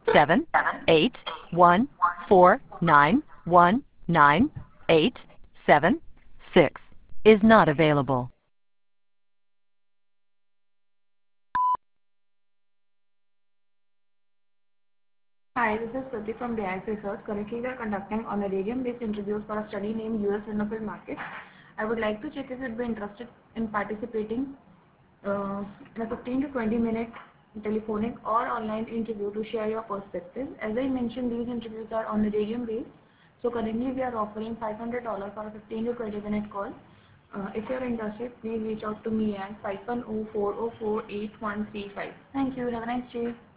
781491986 is not available. Hi, this is Kriti from DIS Research. Currently, we are conducting honorarium-based interviews for a study named US Renewable Market. I would like to check if you'd be interested in participating in a 15 to 20 minute telephonic or online interview to share your perspective. As I mentioned, these interviews are honorarium-based. So currently, we are offering $500 for a 15 to 20 minute call. If you're interested, please reach out to me at 510-404-8135. Thank you. Have a nice day.